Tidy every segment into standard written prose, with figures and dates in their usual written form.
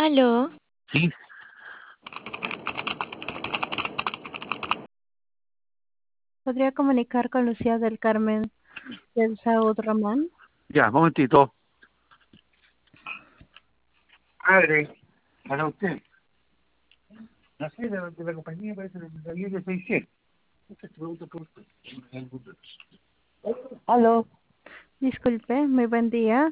Aló, Sí, ¿Podría comunicar con Lucía del Carmen del Saud Ramón? ya, momentito. Padre, para usted. No sé, de la compañía parece de la línea 600. Usted te pregunta por usted. Aló. Disculpe, muy buen día.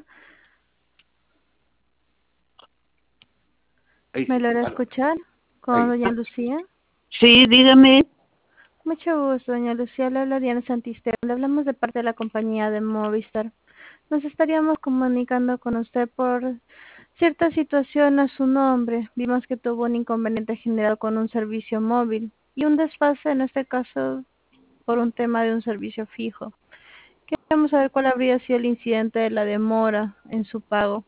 Ahí ¿Me sí, logra aló. escuchar con Ahí. doña Lucía? sí, dígame. Mucho gusto, doña Lucía. Le habla Diana Santisteban. Le hablamos de parte de la compañía de Movistar. Nos estaríamos comunicando con usted por cierta situación a su nombre. Vimos que tuvo un inconveniente generado con un servicio móvil y un desfase, en este caso, por un tema de un servicio fijo. Queremos saber cuál habría sido el incidente de la demora en su pago.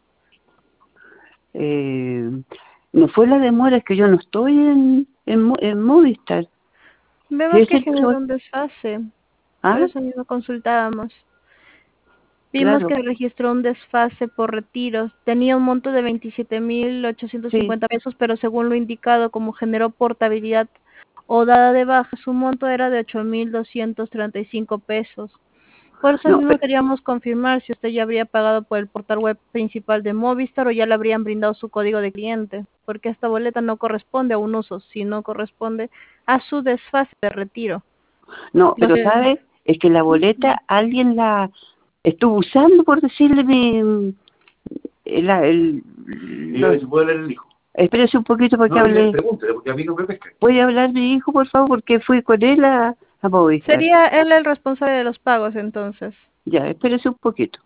Eh, no fue la demora, es que yo no estoy en Movistar. Sí, Vemos es que el generó problema. un desfase, por Ah, eso mismo consultábamos. Vimos claro, que registró un desfase por retiros. Tenía un monto de 27.850 sí. pesos, pero según lo indicado, como generó portabilidad o dada de baja, su monto era de 8.235 pesos. Por eso No, mismo queríamos confirmar si usted ya habría pagado por el portal web principal de Movistar o ya le habrían brindado su código de cliente, porque esta boleta no corresponde a un uso, sino corresponde a su desfase de retiro. no, Lo pero que... ¿sabe? Es que la boleta alguien la estuvo usando, por decirle Y yo se puede leer el hijo. Espérese un poquito para que No, dile, hable. pregúntele, porque a mí no me pesca. ¿Puede hablar mi hijo, por favor? Porque fui con él a Movistar. Sería él el responsable de los pagos, entonces. Ya, espérese un poquito.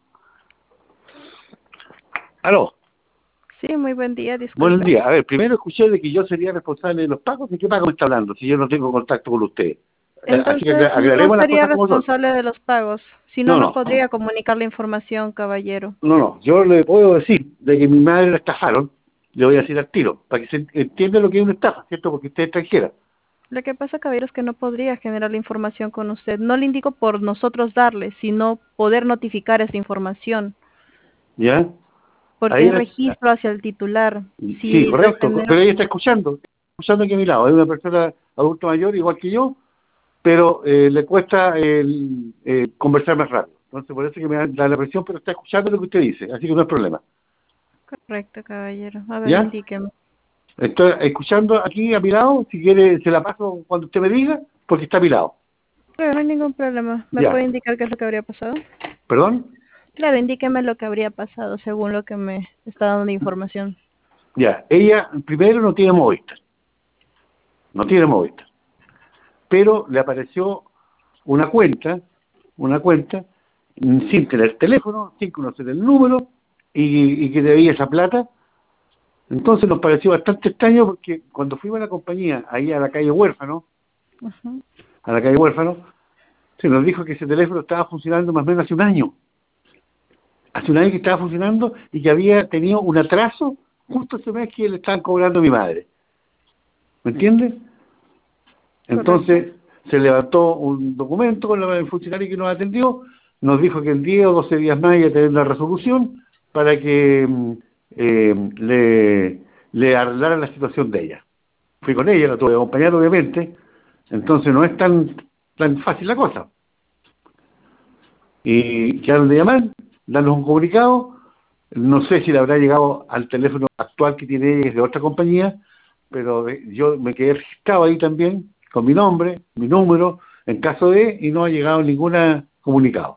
Aló. Sí, muy buen día, Buenos disculpe. días. A ver, primero escuché de que yo sería responsable de los pagos. ¿De qué pago me está hablando? Si yo no tengo contacto con usted. Así que Entonces, no aclaremos las sería cosas como son. responsable de los pagos, si no, No, no no. podría comunicar la información, caballero. No, no, yo le puedo decir de que mi madre la estafaron, le voy a decir al tiro, para que se entienda lo que es una estafa, ¿cierto? Porque usted es extranjera, Lo que pasa, caballero, es que no podría generar la información con usted. No le indico por nosotros darle, sino poder notificar esa información, ¿ya? porque Ahí, es registro hacia el titular. sí, Si lo correcto, genera... pero ella está escuchando aquí a mi lado, es una persona adulto mayor, igual que yo, pero le cuesta conversar más rápido. Entonces, por eso que me da la presión, pero está escuchando lo que usted dice, así que no hay problema. Correcto, caballero. A ver, ¿Ya? indíqueme. Estoy escuchando aquí a mi lado, si quiere se la paso cuando usted me diga, porque está a mi lado. Claro, no hay ningún problema. ¿Me Ya, puede indicar qué es lo que habría pasado? ¿perdón? Claro, indíqueme lo que habría pasado según lo que me está dando de información. Ya, ella primero no tiene Movistar, no tiene Movistar, pero le apareció una cuenta sin tener teléfono, sin conocer el número y que debía esa plata. Entonces nos pareció bastante extraño porque cuando fuimos a la compañía, ahí Ujú. a la calle Huérfano, se nos dijo que ese teléfono estaba funcionando más o menos hace un año. Hace un año que estaba funcionando y que había tenido un atraso justo ese mes que le estaban cobrando a mi madre. ¿Me entiendes? Correcto. Entonces se levantó un documento con el funcionario que nos atendió, nos dijo que en 10 o 12 días más iba a tener una resolución para que le arreglaran la situación de ella. Fui con ella, la tuve que acompañar obviamente, entonces no es tan fácil la cosa. Y quedaron de llamar, darnos un comunicado, no sé si le habrá llegado al teléfono actual que tiene ella, que es de otra compañía, pero yo me quedé registrado ahí también, con mi nombre, mi número, en caso de, y no ha llegado ningún comunicado.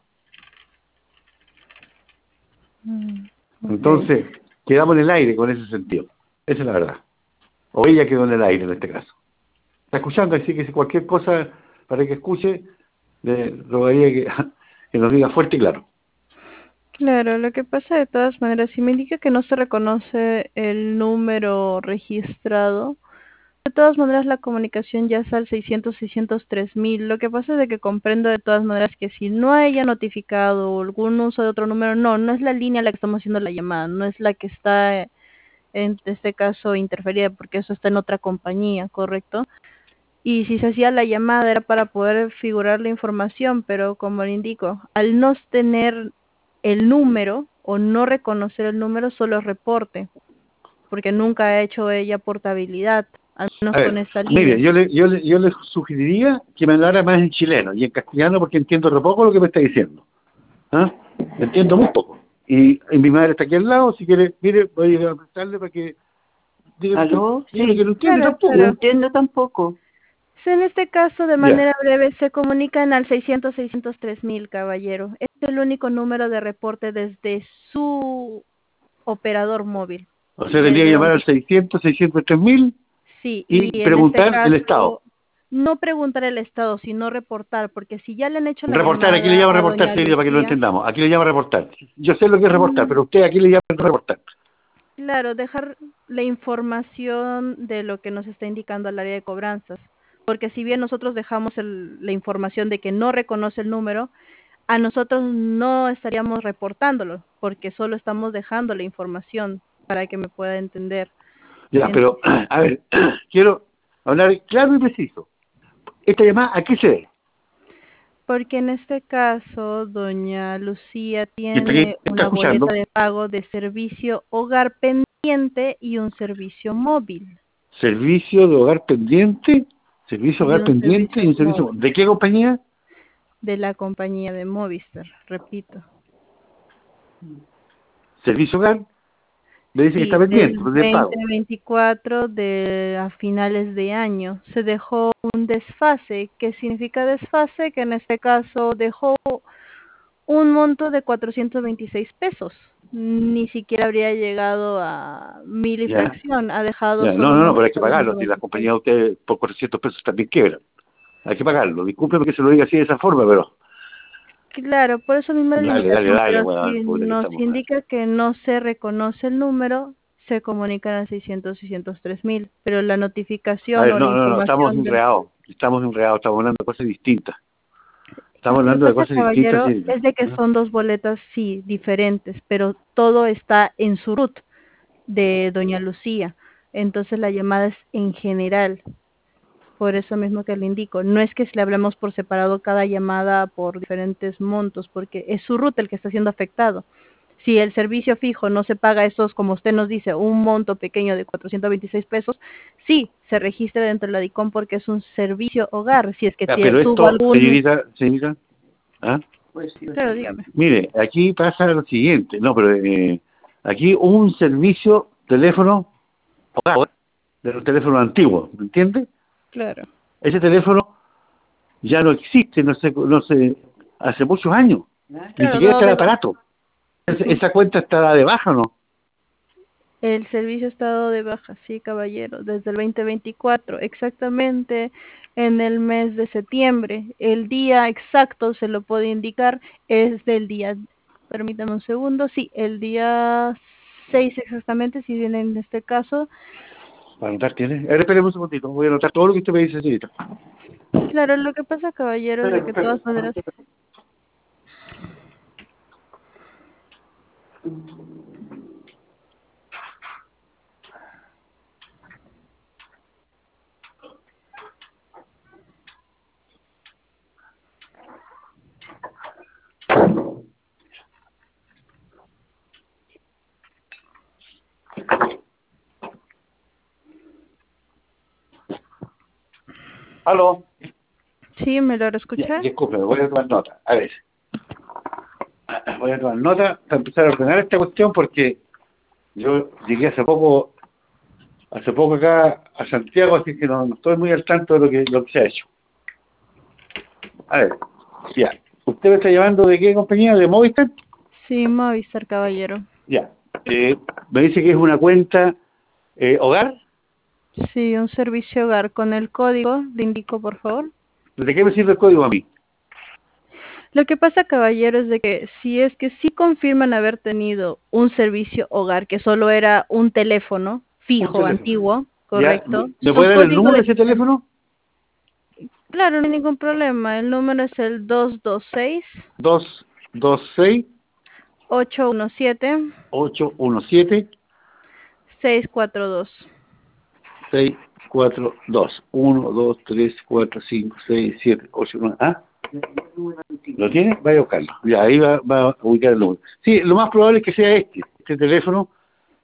Mm, ok. Entonces, quedamos en el aire con ese sentido. Esa es la verdad. O ella quedó en el aire en este caso. Está escuchando, así que si cualquier cosa para que escuche, le rogaría que, que nos diga fuerte y claro. Claro, lo que pasa de todas maneras, si me indica que no se reconoce el número registrado, de todas maneras la comunicación ya está al 600-603.000. Lo que pasa es de que comprendo de todas maneras que si no haya notificado o algún uso de otro número, no es la línea a la que estamos haciendo la llamada, no es la que está en este caso interferida, porque eso está en otra compañía, ¿correcto? Y si se hacía la llamada era para poder figurar la información, pero como le indico, al no tener el número o no reconocer el número, solo es reporte. porque nunca ha hecho ella portabilidad, al menos A con ver, esta línea. mire, yo le sugeriría que me hablara más en chileno y en castellano porque entiendo re poco lo que me está diciendo. ¿Ah? Entiendo muy poco. Y mi madre está aquí al lado, si quiere, mire, voy a preguntarle para que diga ¿Aló? que Sí, no entiende Claro, tampoco. no claro. entiendo tampoco. En este caso, de Ya. manera breve, se comunican al 600-603.000, caballero. Es el único número de reporte desde su operador móvil. O sea, tendría que Desde llamar donde, al 600-603.000 sí, y y en este preguntar el estado. caso, no preguntar el estado, sino reportar, porque si ya le han hecho la Reportar, aquí le llamada llama a reportar, doña señorita, para que lo Lucía, entendamos. Aquí le llama reportar. Yo sé lo que es reportar, mm, pero usted aquí le llama reportar. claro, dejar la información de lo que nos está indicando al área de cobranzas. Porque si bien nosotros dejamos la información de que no reconoce el número, a nosotros no estaríamos reportándolo, porque solo estamos dejando la información para que me pueda entender. Ya, En- pero, a ver, quiero hablar claro y preciso. Esta llamada, ¿a qué se ve? Porque en este caso, doña Lucía ¿Y está aquí? tiene ¿Está una boleta escuchando? de pago de servicio hogar pendiente y un servicio móvil. Servicio de hogar pendiente, servicio de Y hogar un pendiente y servicio un servicio... móvil ¿De qué compañía? de la compañía de Movistar, repito. Servicio hogar. Me dice que está Sí, pendiente, del pues de pago. 2024 a finales de año se dejó un desfase. ¿Qué significa desfase? Que en este caso dejó un monto de 426 pesos. Ni siquiera habría llegado a 1000 y Ya, fracción. Ha dejado ya. solo No, un no, no, monto pero de hay que pagarlo. Si la 426. compañía de ustedes por 400 pesos también quiebra. Hay que pagarlo. Discúlpeme que se lo diga así de esa forma, pero... Claro, por eso misma la Dale, dale, indicación, dale, pero weón, si puta que nos estamos mal. indica que no se reconoce el número, se comunican al 600-603.000, pero la A notificación ver, o la no, no, no, estamos información del... enredados. Estamos enredados, estamos hablando de cosas distintas. Lo Estamos que hablando de pasa, cosas distintas, caballero, sí. es de que ¿Ah? son dos boletas, sí, diferentes, pero todo está en su root de doña Lucía. Entonces la llamada es en general, por eso mismo que le indico. No es que si le hablemos por separado cada llamada por diferentes montos, porque es su root el que está siendo afectado. Si el servicio fijo no se paga esos, como usted nos dice, un monto pequeño de 426 pesos, sí, se registra dentro de la DICOM porque es un servicio hogar. Si es que Ya, pero tuvo esto, algún... señorita, ¿ah? Claro, dígame. Mire, aquí pasa lo siguiente, no, pero aquí un servicio teléfono hogar, de los teléfonos antiguos, ¿me entiende? Claro. Ese teléfono ya no existe, no sé, hace muchos años, ni Claro, siquiera dado está el de baja. aparato. Ujú. Esa cuenta está de baja, ¿no? El servicio ha estado de baja, sí, caballero, desde el 2024, exactamente en el mes de septiembre. El día exacto, se lo puedo indicar, es del día, permítame un segundo, sí, el día 6 exactamente, si viene en este caso. Para anotar, ¿tiene? A ver, espéreme un segundito, voy a anotar todo lo que usted me dice, señorita. Claro, lo que pasa, caballero, es de que de todas maneras, ¿Aló? sí, ¿me logra Ya, escuchar? disculpe, voy a tomar nota. A ver, voy a tomar nota para empezar a ordenar esta cuestión porque yo llegué hace poco acá a Santiago, así que no estoy muy al tanto de lo que se ha hecho. A ver, ya. ¿Usted me está llamando de qué compañía? ¿De Movistar? Sí, Movistar, caballero. Ya. Me dice que es una cuenta hogar. Sí, un servicio hogar con el código, le indico, por favor. ¿De qué me sirve el código a mí? Lo que pasa, caballero, es de que si es que sí confirman haber tenido un servicio hogar que solo era un teléfono Un fijo, teléfono. antiguo, ¿Ya? correcto, ¿Me su puede dar el código número de de ese sistema. teléfono? Claro, no hay ningún problema. El número es el 226 226 817 817 642. 642 1 2 3 4 5 6 7 8 9. ¿Ah? ¿Lo tiene? Vaya a buscarlo. Ya, ahí va a ubicar el número. Sí, lo más probable es que sea este teléfono,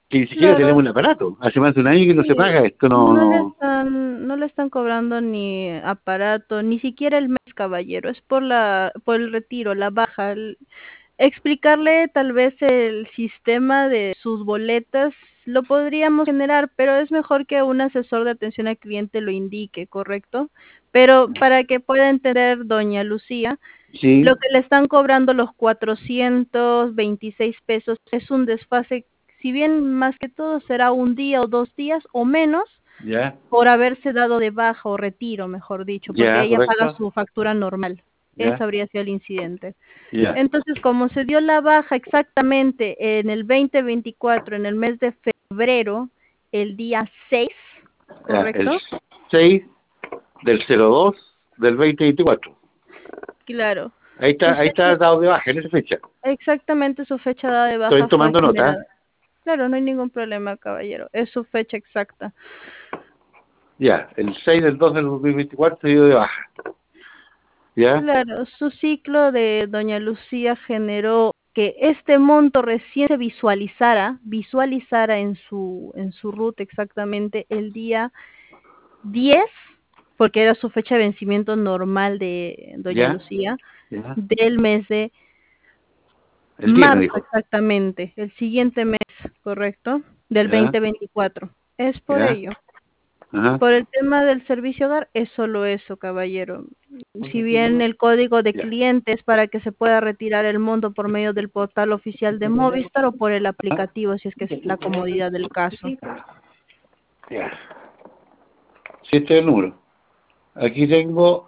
que ni siquiera Claro, tenemos un aparato. Hace más de un año que no se sí, paga esto, no, no. no le están cobrando ni aparato, ni siquiera el mes, caballero, es por el retiro, la baja. Explicarle tal vez el sistema de sus boletas lo podríamos generar, pero es mejor que un asesor de atención al cliente lo indique, ¿correcto? Pero para que pueda entender doña Lucía, Sí, lo que le están cobrando los 426 pesos es un desfase, si bien más que todo será un día o 2 días o menos ya, por haberse dado de baja o retiro, mejor dicho, porque ya, ella paga correcto, su factura normal. ya, Eso habría sido el incidente. ya, Entonces, como se dio la baja exactamente en el 2024, en el mes de febrero, el día 6, ya, el ¿correcto? 6 del 02 del 2024. Claro. Ahí Usted está dado de baja en esa fecha. exactamente su fecha dada de Estoy baja fue tomando nota. generada. Claro, no hay ningún problema, caballero. Es su fecha exacta. Ya, el 6 del 2 del 2024 se dio de baja. ¿Ya? Claro, su ciclo de doña Lucía generó que este monto recién se visualizara en su ruta exactamente el día 10, porque era su fecha de vencimiento normal de doña ¿Ya? Lucía, ¿Ya? del mes de El 10 me marzo dijo. exactamente, el siguiente mes, ¿correcto? Del ¿Ya? 2024. Es por ¿Ya? ello. Ajá. Por el tema del servicio hogar es solo eso, caballero. Si bien el código de Ya. cliente es para que se pueda retirar el monto por medio del portal oficial de Movistar o por el aplicativo, si es que es la comodidad del caso. Ya. Sí, este es el número. Aquí tengo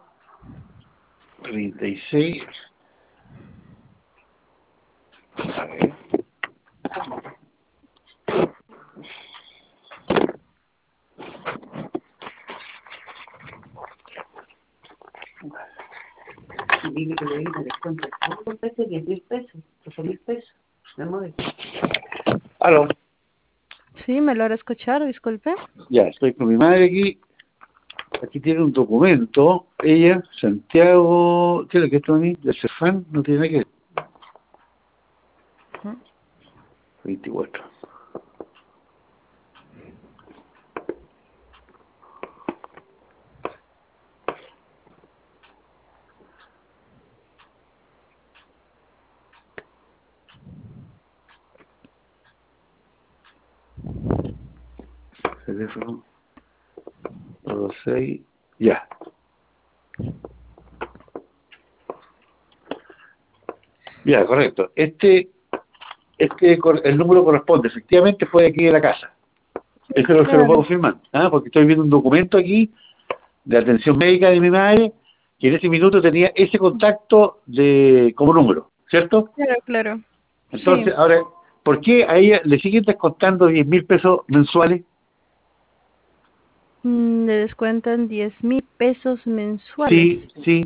36. A ver. Dile que le diga que descuento. ¿Cuánto pesos? 10.000 pesos, 12.000 pesos. Me mueve. Aló. Sí, ¿me lo hará escuchar? Disculpe. Ya, estoy con mi madre aquí. Aquí tiene un documento. Ella, Santiago. ¿Qué es lo que esto a mí? De Cefán, no tiene nada que ver. 24. Teléfono 26. Ya. Ya, correcto. El número corresponde, efectivamente fue de aquí de la casa. Eso no se lo puedo Claro. confirmar, ¿ah? Porque estoy viendo un documento aquí de atención médica de mi madre, que en ese minuto tenía ese contacto como número, ¿cierto? Claro, claro. Entonces, Sí. ahora, ¿por qué a ella le siguen descontando 10.000 pesos mensuales? Le descuentan 10.000 pesos mensuales. Sí, sí,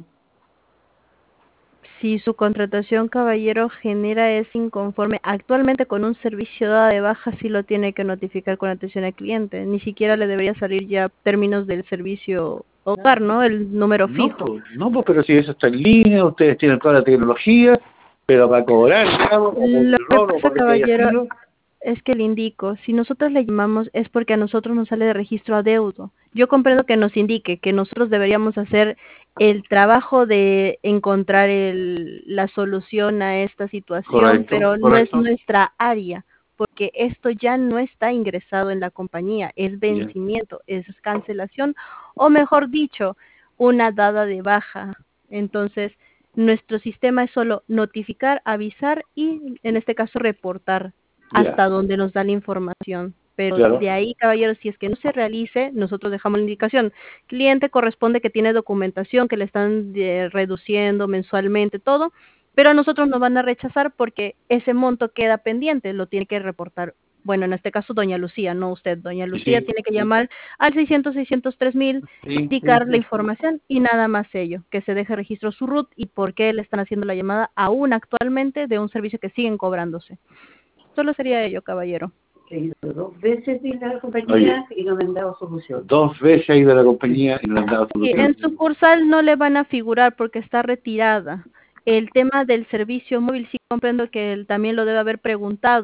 Si su contratación, caballero, genera ese inconforme, actualmente con un servicio dado de baja sí lo tiene que notificar con atención al cliente. Ni siquiera le debería salir ya términos del servicio hogar, ¿no? El número fijo. no, pues, pero si eso está en línea, ustedes tienen toda la tecnología, pero para cobrar, digamos, o por Lo que error o pasa, por lo que haya caballero, sido, es que le indico, si nosotros le llamamos es porque a nosotros nos sale de registro adeudo. Yo comprendo que nos indique que nosotros deberíamos hacer el trabajo de encontrar la solución a esta situación, correcto, pero no es correcto, nuestra área, porque esto ya no está ingresado en la compañía, es ya, vencimiento, es cancelación, o mejor dicho, una dada de baja. Entonces, nuestro sistema es solo notificar, avisar y, en este caso, reportar ya, hasta donde nos da la información. Pero claro, de ahí, caballeros, si es que no se realice, nosotros dejamos la indicación. Cliente corresponde que tiene documentación, que le están reduciendo mensualmente, todo, pero a nosotros nos van a rechazar porque ese monto queda pendiente, lo tiene que reportar. Bueno, en este caso, doña Lucía, no usted. Doña sí, Lucía sí, tiene que llamar al 600-603.000, sí, sí, indicar la sí. información y nada más ello, que se deje registro su RUT y por qué le están haciendo la llamada aún actualmente de un servicio que siguen cobrándose. Solo sería ello, caballero. He ido 2 veces dile a la Oye, compañía y no me han dado solución. 2 veces ha ido a la compañía y no le han dado Sí, solución. en sucursal no le van a figurar porque está retirada. El tema del servicio móvil sí comprendo que él también lo debe haber preguntado.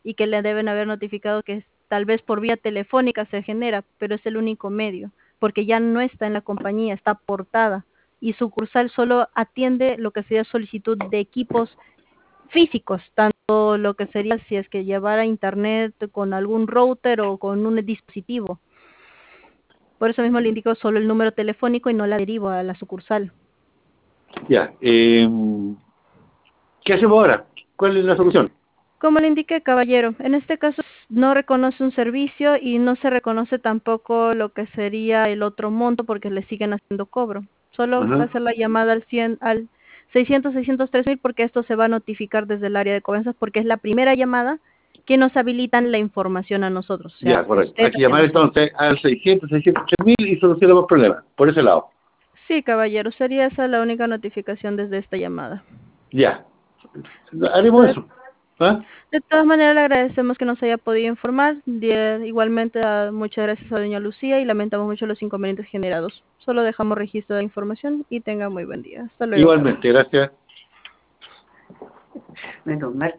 y que le deben haber notificado que tal vez por vía telefónica se genera, pero es el único medio, porque ya no está en la compañía, está portada y sucursal solo atiende lo que sería solicitud de equipos físicos, tanto lo que sería si es que llevara internet con algún router o con un dispositivo. Por eso mismo le indico solo el número telefónico y no la derivo a la sucursal. Ya. ¿Qué hacemos ahora? ¿Cuál es la solución? Como le indiqué, caballero, en este caso no reconoce un servicio y no se reconoce tampoco lo que sería el otro monto porque le siguen haciendo cobro. Solo va a Ajá. hacer la llamada al 603.000 porque esto se va a notificar desde el área de cobranzas porque es la primera llamada que nos habilitan la información a nosotros, o Ya, sea, correcto. usted Hay que hacia llamar nosotros. entonces al 603.000 y solucionamos problemas. Por ese lado. Sí, caballero, sería esa la única notificación desde esta llamada. Ya. Haremos eso. ¿Ah? De todas maneras, le agradecemos que nos haya podido informar. Igualmente, muchas gracias a doña Lucía y lamentamos mucho los inconvenientes generados. Solo dejamos registro de la información y tenga muy buen día. Hasta luego, caballero. Igualmente, gracias. Menos mal